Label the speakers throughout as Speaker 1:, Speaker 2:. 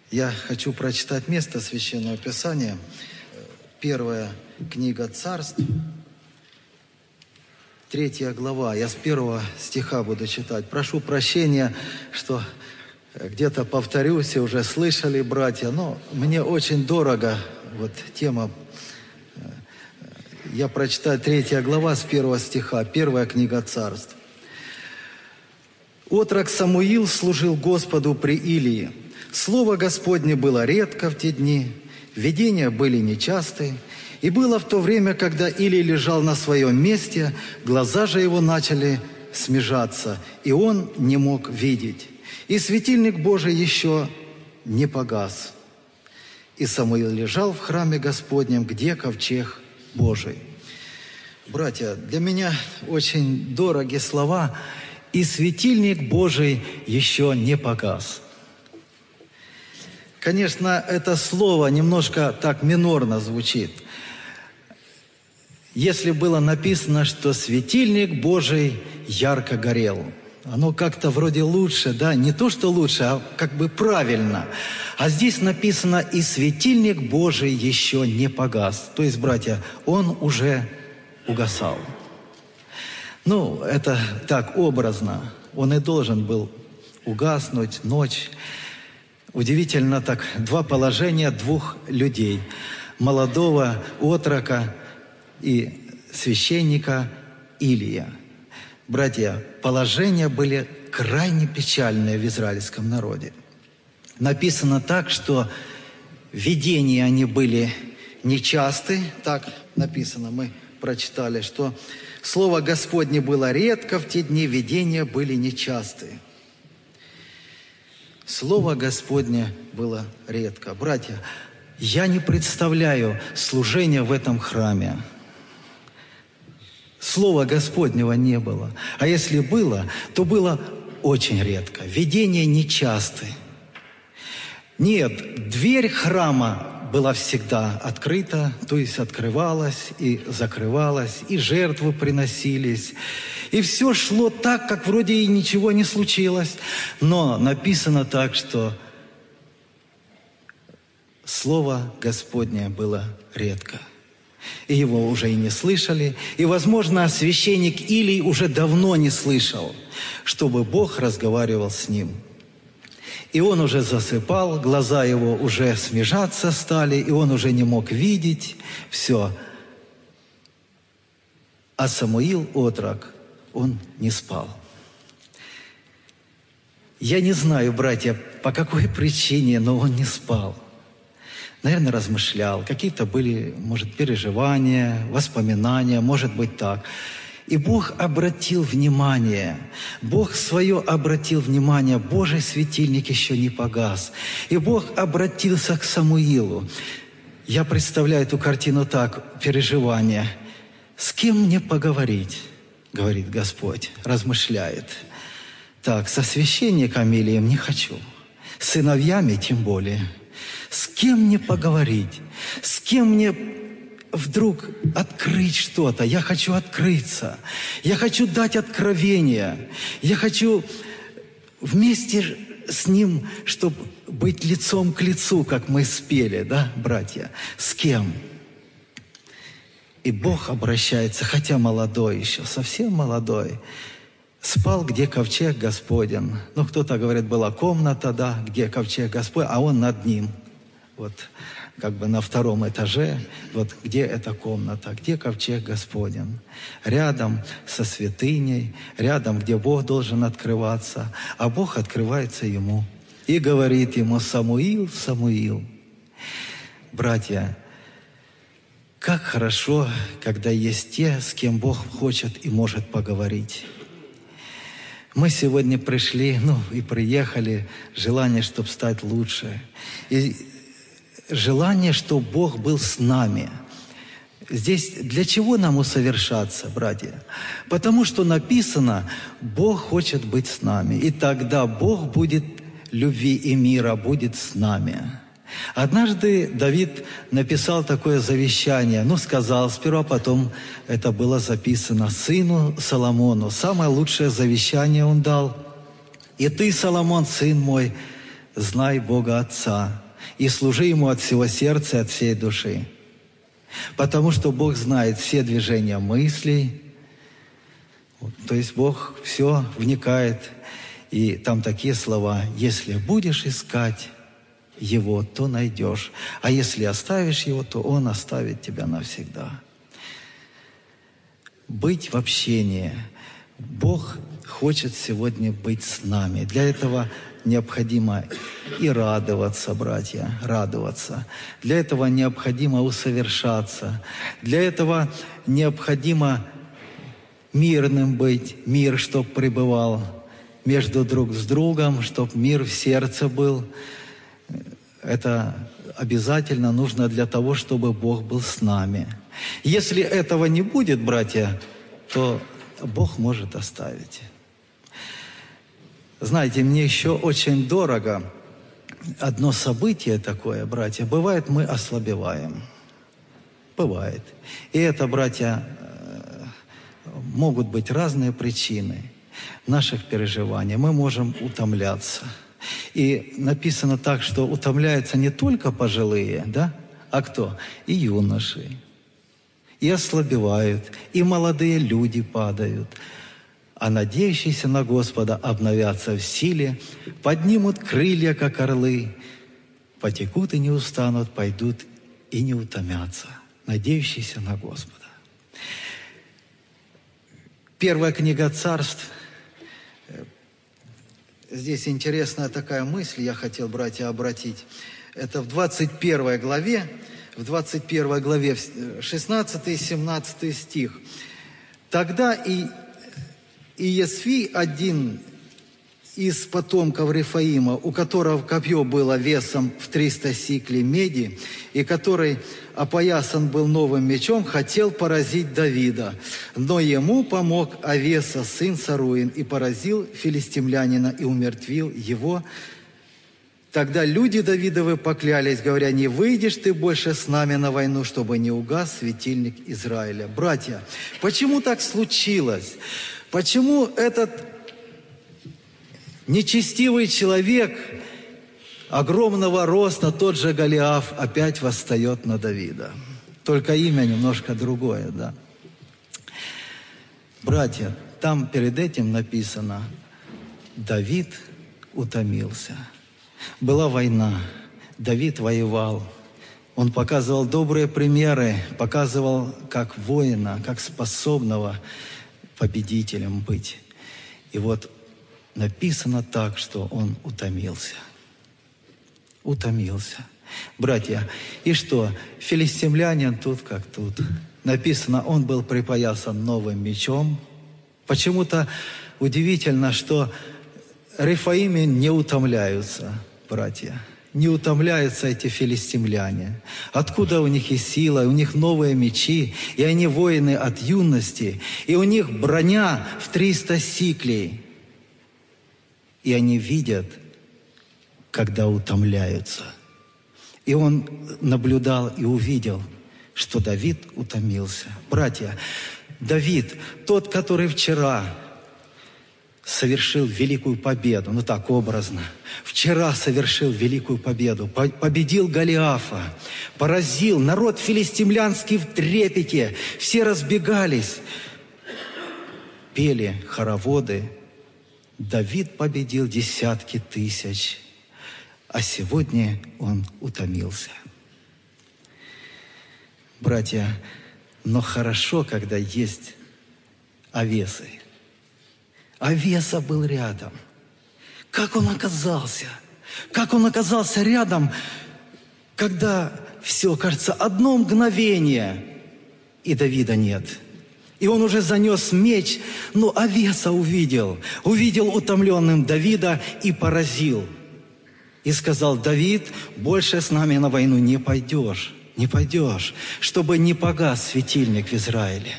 Speaker 1: Я хочу прочитать место Священного Писания. Первая книга Царств, 3 глава. Я с 1 стиха буду читать. Прошу прощения, что где-то повторюсь, и уже слышали, братья, но мне очень дорого вот тема. Я прочитаю 3 глава с 1 стиха, 1 книга Царств. «Отрок Самуил служил Господу при Илии. Слово Господне было редко в те дни, видения были нечасты. И было в то время, когда Илий лежал на своем месте, глаза же его начали смежаться, и он не мог видеть. И светильник Божий еще не погас. И Самуил лежал в храме Господнем, где ковчег Божий». Братья, для меня очень дороги слова «и светильник Божий еще не погас». Конечно, это слово немножко так минорно звучит. Если было написано, что светильник Божий ярко горел, оно как-то вроде лучше, да, не то, что лучше, а как бы правильно. А здесь написано «и светильник Божий еще не погас». То есть, братья, он уже угасал. Ну, это так образно. Он и должен был угаснуть, ночь. Удивительно так, два положения двух людей. Молодого отрока и священника Илия. Братья, положения были крайне печальные в израильском народе. Написано так, что видения они были нечасты. Так написано, мы прочитали, что Слово Господне было редко в те дни, видения были нечасты. Слово Господне было редко. Братья, я не представляю служения в этом храме. Слова Господнего не было. А если было, то было очень редко. Видения нечасты. Нет, дверь храма была всегда открыта, то есть открывалась и закрывалась, и жертвы приносились. И все шло так, как вроде и ничего не случилось. Но написано так, что Слово Господне было редко. И его уже и не слышали. И, возможно, священник Илий уже давно не слышал, чтобы Бог разговаривал с ним. И он уже засыпал, глаза его уже смежаться стали, и он уже не мог видеть. Все. А Самуил, отрок, он не спал. Я не знаю, братья, по какой причине, но он не спал. Наверное, размышлял. Какие-то были, может, переживания, воспоминания, может быть так. И Бог обратил внимание, Бог свое обратил внимание, Божий светильник еще не погас. И Бог обратился к Самуилу. Я представляю эту картину так, переживание. «С кем мне поговорить?» — говорит Господь, размышляет. Так, со священником Илием не хочу, с сыновьями тем более. С кем мне поговорить? С кем мне вдруг открыть что-то? Я хочу открыться. Я хочу дать откровение. Я хочу вместе с ним, чтобы быть лицом к лицу, как мы спели, да, братья? С кем? И Бог обращается, хотя молодой еще, совсем молодой. Спал, где ковчег Господень. Ну, кто-то говорит, была комната, да, где ковчег Господь, а он над ним. Вот, как бы на 2 этаже, вот где эта комната, где ковчег Господень. Рядом со святыней, рядом, где Бог должен открываться, а Бог открывается ему. И говорит ему: «Самуил, Самуил». Братья, как хорошо, когда есть те, с кем Бог хочет и может поговорить. Мы сегодня пришли, и приехали, желание, чтобы стать лучше. И желание, чтобы Бог был с нами. Здесь для чего нам усовершаться, братья? Потому что написано, Бог хочет быть с нами. И тогда Бог будет любви и мира, будет с нами. Однажды Давид написал такое завещание, сказал сперва, потом это было записано сыну Соломону. Самое лучшее завещание он дал. «И ты, Соломон, сын мой, знай Бога Отца и служи Ему от всего сердца и от всей души. Потому что Бог знает все движения мыслей, то есть Бог все вникает. И там такие слова: «Если будешь искать Его, то найдешь, а если оставишь Его, то Он оставит тебя навсегда». Быть в общении. Бог хочет сегодня быть с нами. Для этого необходимо и радоваться, братья, радоваться. Для этого необходимо усовершаться. Для этого необходимо мирным быть, мир, чтоб пребывал между друг с другом, чтоб мир в сердце был. Это обязательно нужно для того, чтобы Бог был с нами. Если этого не будет, братья, то Бог может оставить. Знаете, мне еще очень дорого одно событие такое, братья. Бывает, мы ослабеваем. Бывает. И это, братья, могут быть разные причины наших переживаний. Мы можем утомляться. И написано так, что утомляются не только пожилые, да? А кто? И юноши. И ослабевают, и молодые люди падают. А надеющиеся на Господа обновятся в силе, поднимут крылья, как орлы, потекут и не устанут, пойдут и не утомятся. Надеющиеся на Господа. Первая книга Царств. Здесь интересная такая мысль, я хотел, братья, обратить. Это в 21 главе, 16 и 17 стих. «Тогда и Иесфий, один из потомков Рефаима, у которого копье было весом в 300 сиклей меди, и который опоясан был новым мечом, хотел поразить Давида. Но ему помог Авеса, сын Саруин, и поразил филистимлянина, и умертвил его. Тогда люди Давидовы поклялись, говоря: не выйдешь ты больше с нами на войну, чтобы не угас светильник Израиля». Братья, почему так случилось? Почему этот нечестивый человек огромного роста, тот же Голиаф, опять восстает на Давида? Только имя немножко другое, да? Братья, там перед этим написано: Давид утомился. Была война, Давид воевал. Он показывал добрые примеры, показывал как воина, как способного победителем быть. И вот написано так, что он утомился. Утомился. Братья, и что? Филистимлянин тут как тут. Написано, он был припоясан новым мечом. Почему-то удивительно, что Рефаимы не утомляются, братья. Не утомляются эти филистимляне. Откуда у них и сила, у них новые мечи, и они воины от юности, и у них броня в 300 сиклей. И они видят, когда утомляются. И он наблюдал и увидел, что Давид утомился. Братья, Давид, тот, который вчера совершил великую победу, ну так образно. Вчера совершил великую победу, победил Голиафа, поразил народ филистимлянский в трепете, все разбегались, пели хороводы. Давид победил десятки тысяч, а сегодня он утомился. Братья, но хорошо, когда есть Авесы. Авеса был рядом. Как он оказался? Как он оказался рядом, когда все, кажется, одно мгновение, и Давида нет. И он уже занес меч, но Авеса увидел утомленным Давида и поразил. И сказал: Давид, больше с нами на войну не пойдешь, чтобы не погас светильник в Израиле.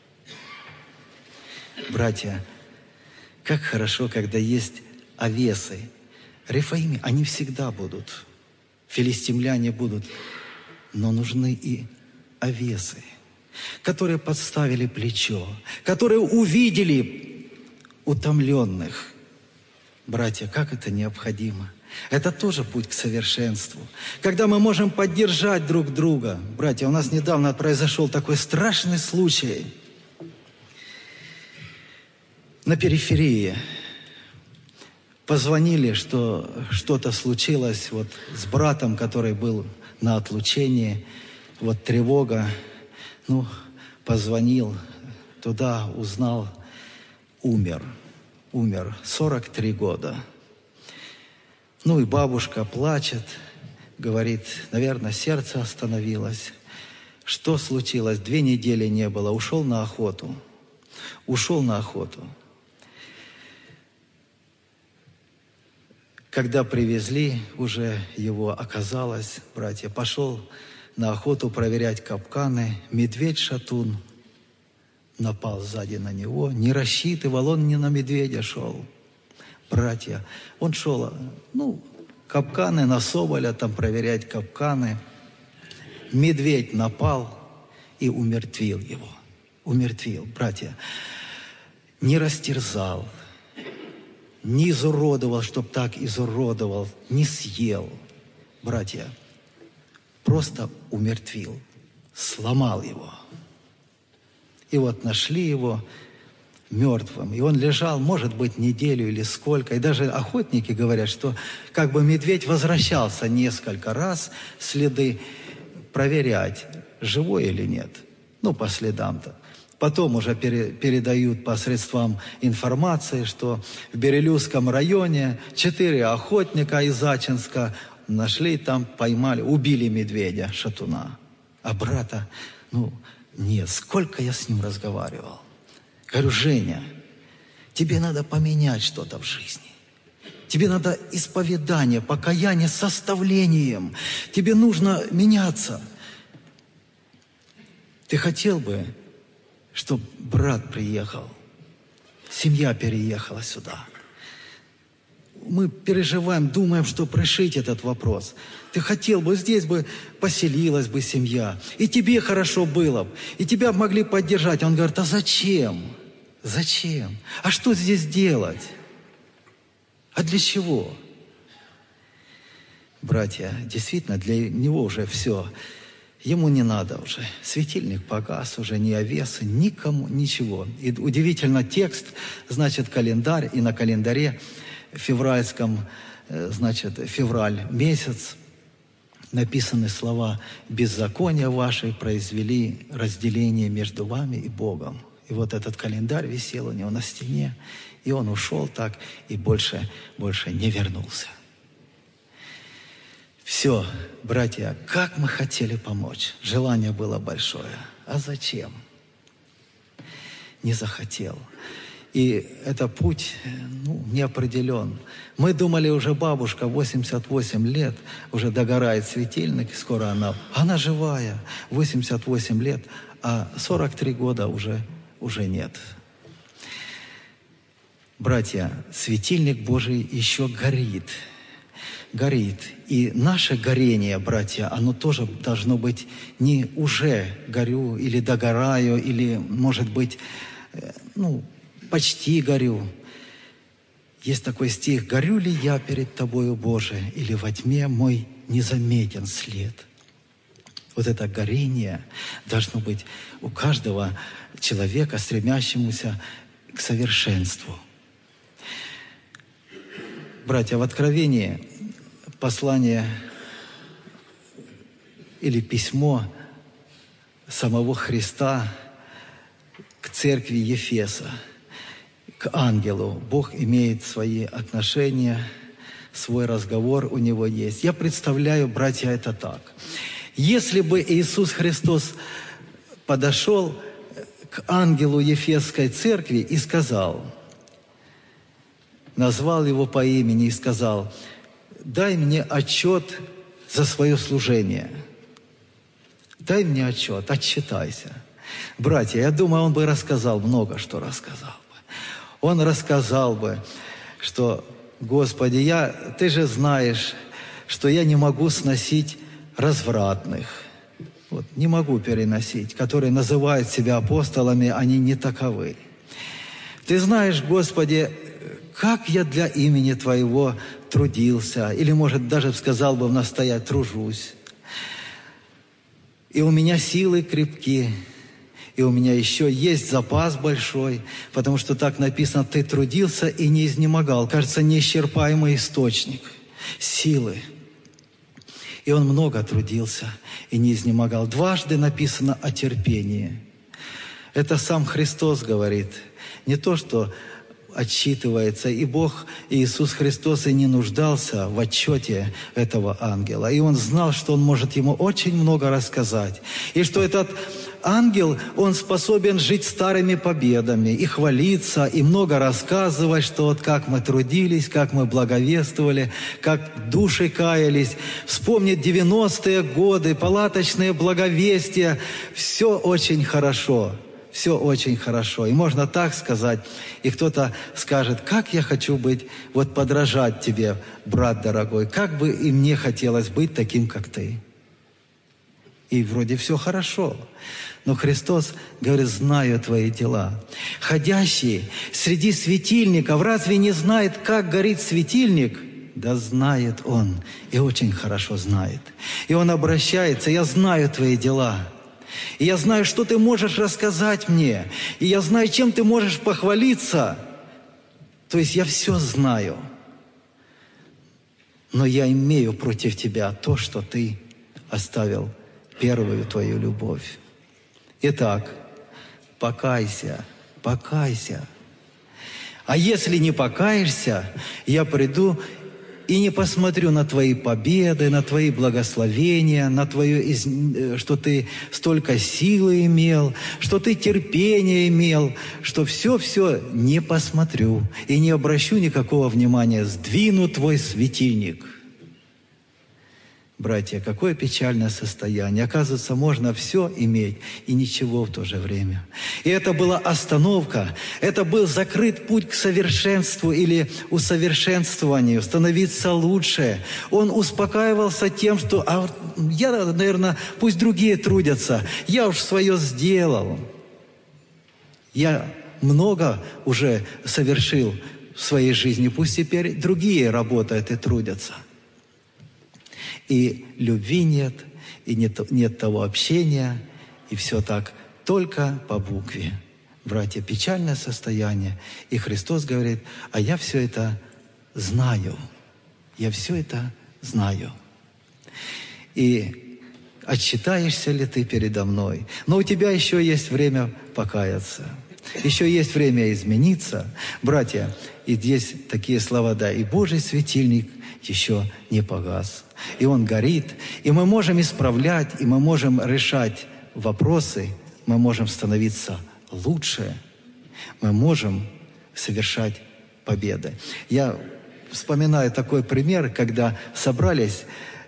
Speaker 1: Братья, как хорошо, когда есть Авесы. Рефаимы, они всегда будут. Филистимляне будут. Но нужны и Авесы, которые подставили плечо, которые увидели утомленных. Братья, как это необходимо. Это тоже путь к совершенству. Когда мы можем поддержать друг друга. Братья, у нас недавно произошел такой страшный случай на периферии. Позвонили, что что-то случилось вот с братом, который был на отлучении. Вот тревога. Позвонил туда, узнал, умер. 43 года. И бабушка плачет, говорит, наверное, сердце остановилось. Что случилось? 2 недели не было. Ушел на охоту. Когда привезли, уже его оказалось, братья, пошел на охоту проверять капканы. Медведь-шатун напал сзади на него. Не рассчитывал, он не на медведя шел. Братья, он шел, капканы на соболя, там проверять капканы. Медведь напал и умертвил его. Братья. Не растерзал, не изуродовал, чтоб так изуродовал, не съел. Братья, просто умертвил, сломал его. И вот нашли его мертвым. И он лежал, может быть, неделю или сколько. И даже охотники говорят, что как бы медведь возвращался несколько раз следы проверять, живой или нет. По следам-то. Потом уже передают посредством информации, что в Берилюзском районе 4 охотника из Ачинска нашли там, поймали, убили медведя, шатуна. А брата, нет, сколько я с ним разговаривал. Говорю, Женя, тебе надо поменять что-то в жизни. Тебе надо исповедание, покаяние с составлением. Тебе нужно меняться. Ты хотел бы, чтобы брат приехал, семья переехала сюда? Мы переживаем, думаем, что решить этот вопрос. Ты хотел бы, здесь бы поселилась бы семья, и тебе хорошо было бы, и тебя могли поддержать. Он говорит, а зачем? Зачем? А что здесь делать? А для чего? Братья, действительно, для него уже все. Ему не надо уже. Светильник погас, уже ни овесы, никому, ничего. И удивительно, текст, значит, календарь, и на календаре февральском, значит, февраль месяц, написаны слова «Беззакония ваши произвели разделение между вами и Богом». И вот этот календарь висел у него на стене, и он ушел так, и больше не вернулся. Все, братья, как мы хотели помочь. Желание было большое. А зачем? Не захотел. И это путь, не определен. Мы думали, уже бабушка, 88 лет, уже догорает светильник, скоро она живая, 88 лет, а 43 года уже нет. Братья, светильник Божий еще горит. И наше горение, братья, оно тоже должно быть не уже горю или догораю, или, может быть, почти горю. Есть такой стих: «Горю ли я перед Тобою, Боже, или во тьме мой незаметен след?» Вот это горение должно быть у каждого человека, стремящемуся к совершенству. Братья, в Откровении послание или письмо самого Христа к церкви Ефеса, к ангелу. Бог имеет свои отношения, свой разговор у него есть. Я представляю, братья, это так. Если бы Иисус Христос подошел к ангелу Ефесской церкви и сказал, назвал его по имени и сказал: «Дай мне отчет за свое служение. Дай мне отчет, отчитайся». Братья, я думаю, он бы рассказал, много что рассказал бы. Он рассказал бы, что: «Господи, Ты же знаешь, что я не могу сносить развратных». Вот, не могу переносить, которые называют себя апостолами, они не таковы. Ты знаешь, Господи, как я для имени Твоего трудился, или, может, даже сказал бы настоять, тружусь. И у меня силы крепки, и у меня еще есть запас большой, потому что так написано, ты трудился и не изнемогал. Кажется, неисчерпаемый источник силы. И он много трудился и не изнемогал. Дважды написано о терпении. Это сам Христос говорит. Не то, что отчитывается. И Бог, Иисус Христос, и не нуждался в отчете этого ангела. И он знал, что он может ему очень много рассказать. И что этот ангел, он способен жить старыми победами и хвалиться, и много рассказывать, что вот как мы трудились, как мы благовествовали, как души каялись, вспомнить 90-е годы, палаточные благовестия. Все очень хорошо. Все очень хорошо. И можно так сказать, и кто-то скажет, как я хочу быть, вот подражать тебе, брат дорогой, как бы и мне хотелось быть таким, как ты. И вроде все хорошо. Но Христос говорит, знаю твои дела. Ходящий среди светильников, разве не знает, как горит светильник? Да знает он, и очень хорошо знает. И он обращается, я знаю твои дела. И я знаю, что ты можешь рассказать мне. И я знаю, чем ты можешь похвалиться. То есть я все знаю. Но я имею против тебя то, что ты оставил первую твою любовь. Итак, покайся, покайся. А если не покаешься, я приду и не посмотрю на твои победы, на твои благословения, на твое, что ты столько силы имел, что ты терпение имел, что все не посмотрю и не обращу никакого внимания, сдвину твой светильник. Братья, какое печальное состояние. Оказывается, можно все иметь и ничего в то же время. И это была остановка, это был закрыт путь к совершенству или усовершенствованию, становиться лучше. Он успокаивался тем, что я, наверное, пусть другие трудятся, я уж свое сделал. Я много уже совершил в своей жизни, пусть теперь другие работают и трудятся. И любви нет, и нет того общения, и все так, только по букве. Братья, печальное состояние. И Христос говорит, а я все это знаю. Я все это знаю. И отчитаешься ли ты передо мной? Но у тебя еще есть время покаяться. Еще есть время измениться. Братья, и здесь такие слова, да, и Божий светильник еще не погас. И он горит, и мы можем исправлять, и мы можем решать вопросы, мы можем становиться лучше, мы можем совершать победы. Я вспоминаю такой пример, когда собрались,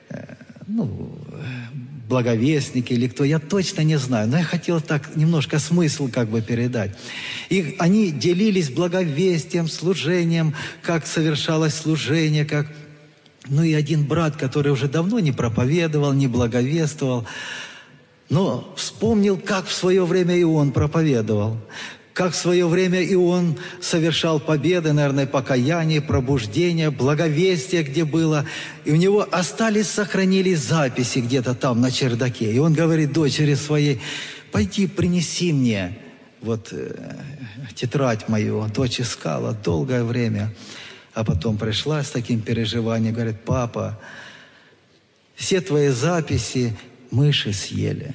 Speaker 1: благовестники или кто, я точно не знаю, но я хотел так немножко смысл как бы передать. И они делились благовестием, служением, как совершалось служение, как... Ну и один брат, который уже давно не проповедовал, не благовествовал, но вспомнил, как в свое время и он проповедовал, как в свое время и он совершал победы, наверное, покаяние, пробуждение, благовестие, где было. И у него сохранились записи где-то там на чердаке. И он говорит дочери своей, пойди принеси мне тетрадь мою. Дочь искала долгое время. А потом пришла с таким переживанием, говорит, папа, все твои записи мыши съели.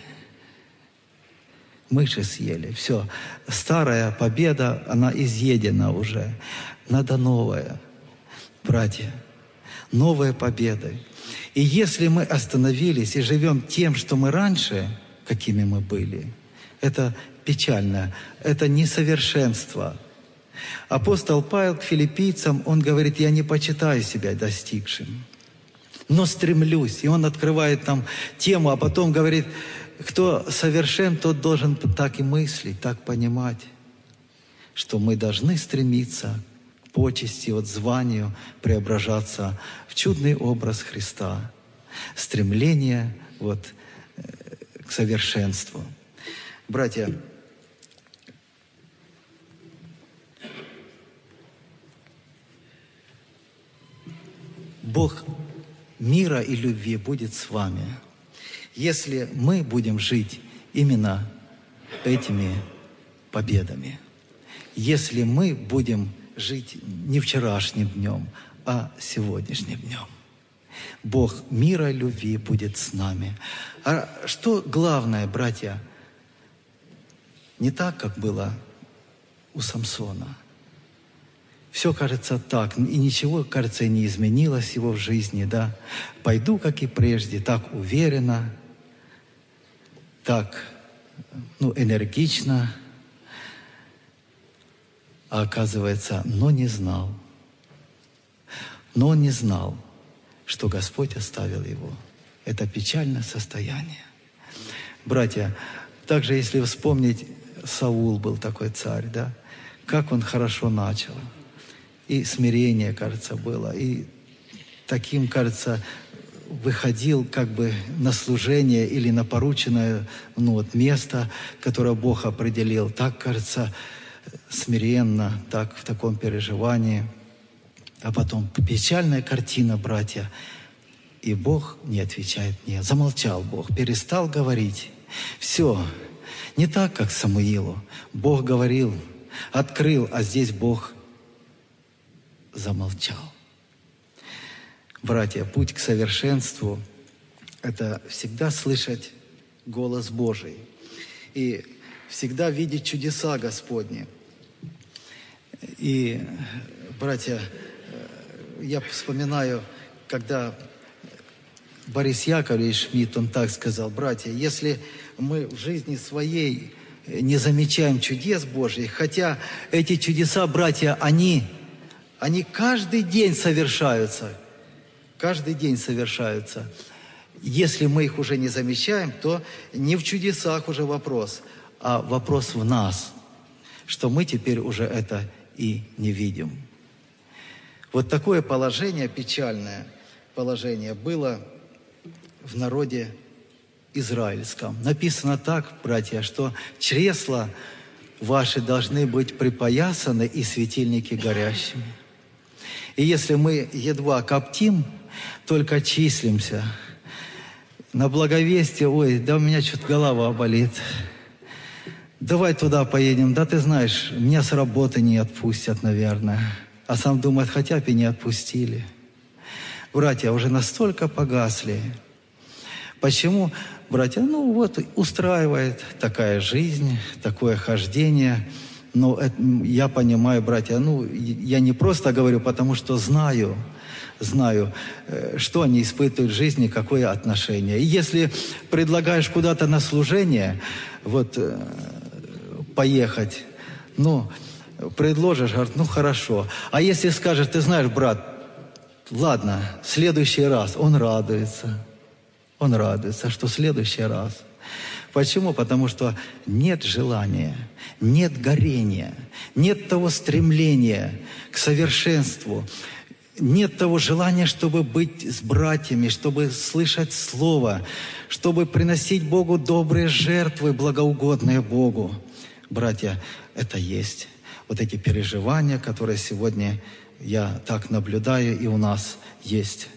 Speaker 1: Мыши съели. Все. Старая победа, она изъедена уже. Надо новая. Братья, новые победы. И если мы остановились и живем тем, что мы раньше, какими мы были, это печально, это несовершенство. Апостол Павел к филиппийцам, он говорит, я не почитаю себя достигшим, но стремлюсь. И он открывает там тему, а потом говорит, кто совершен, тот должен так и мыслить, так понимать, что мы должны стремиться к почести, званию, преображаться в чудный образ Христа. Стремление к совершенству. Братья, Бог мира и любви будет с вами, если мы будем жить именно этими победами. Если мы будем жить не вчерашним днем, а сегодняшним днем. Бог мира и любви будет с нами. А что главное, братья? Не так, как было у Самсона. Все кажется так, и ничего, кажется, не изменилось его в жизни, да. Пойду, как и прежде, так уверенно, так, энергично. А оказывается, но не знал, что Господь оставил его. Это печальное состояние. Братья, также если вспомнить, Саул был такой царь, да, как он хорошо начал. И смирение, кажется, было, и таким, кажется, выходил как бы на служение или на порученное место, которое Бог определил. Так, кажется, смиренно, так, в таком переживании. А потом печальная картина, братья. И Бог не отвечает мне. Замолчал Бог, перестал говорить. Все. Не так, как Самуилу. Бог говорил, открыл, а здесь Бог замолчал. Братья, путь к совершенству – это всегда слышать голос Божий и всегда видеть чудеса Господни. И, братья, я вспоминаю, когда Борис Яковлевич Шмидт, он так сказал: братья, если мы в жизни своей не замечаем чудес Божьих, хотя эти чудеса, братья, они каждый день совершаются. Каждый день совершаются. Если мы их уже не замечаем, то не в чудесах уже вопрос, а вопрос в нас, что мы теперь уже это и не видим. Вот такое положение, печальное положение, было в народе израильском. Написано так, братья, что чресла ваши должны быть припоясаны и светильники горящими. И если мы едва коптим, только числимся на благовестие, ой, да у меня что-то голова болит, давай туда поедем, да ты знаешь, меня с работы не отпустят, наверное. А сам думает, хотя бы и не отпустили. Братья уже настолько погасли. Почему? Братья, устраивает такая жизнь, такое хождение. Но я понимаю, братья, я не просто говорю, потому что знаю, что они испытывают в жизни, какое отношение. И если предлагаешь куда-то на служение, поехать, предложишь, говорит, хорошо. А если скажешь, ты знаешь, брат, ладно, в следующий раз, он радуется, что в следующий раз. Почему? Потому что нет желания, нет горения, нет того стремления к совершенству, нет того желания, чтобы быть с братьями, чтобы слышать Слово, чтобы приносить Богу добрые жертвы, благоугодные Богу. Братья, это есть. Вот эти переживания, которые сегодня я так наблюдаю, и у нас есть.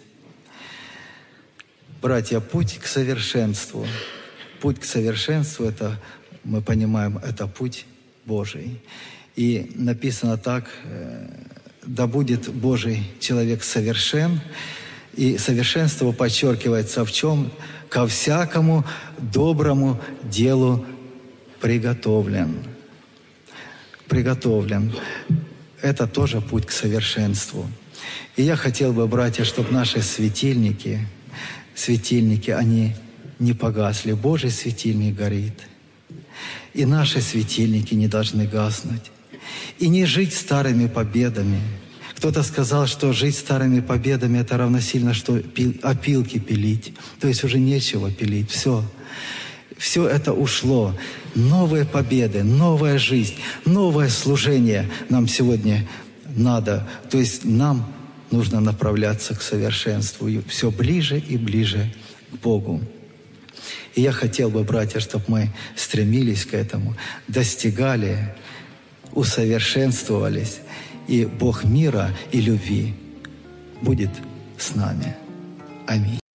Speaker 1: Братья, путь к совершенству. Путь к совершенству, это, мы понимаем, это путь Божий. И написано так: да будет Божий человек совершен. И совершенство подчеркивается в чем? Ко всякому доброму делу приготовлен. Это тоже путь к совершенству. И я хотел бы, братья, чтобы наши светильники, они не погасли. Божий светильник горит. И наши светильники не должны гаснуть. И не жить старыми победами. Кто-то сказал, что жить старыми победами – это равносильно, что опилки пилить. То есть уже нечего пилить. Все это ушло. Новые победы, новая жизнь, новое служение нам сегодня надо. То есть нам нужно направляться к совершенству. Все ближе и ближе к Богу. И я хотел бы, братья, чтобы мы стремились к этому, достигали, усовершенствовались, и Бог мира и любви будет с нами. Аминь.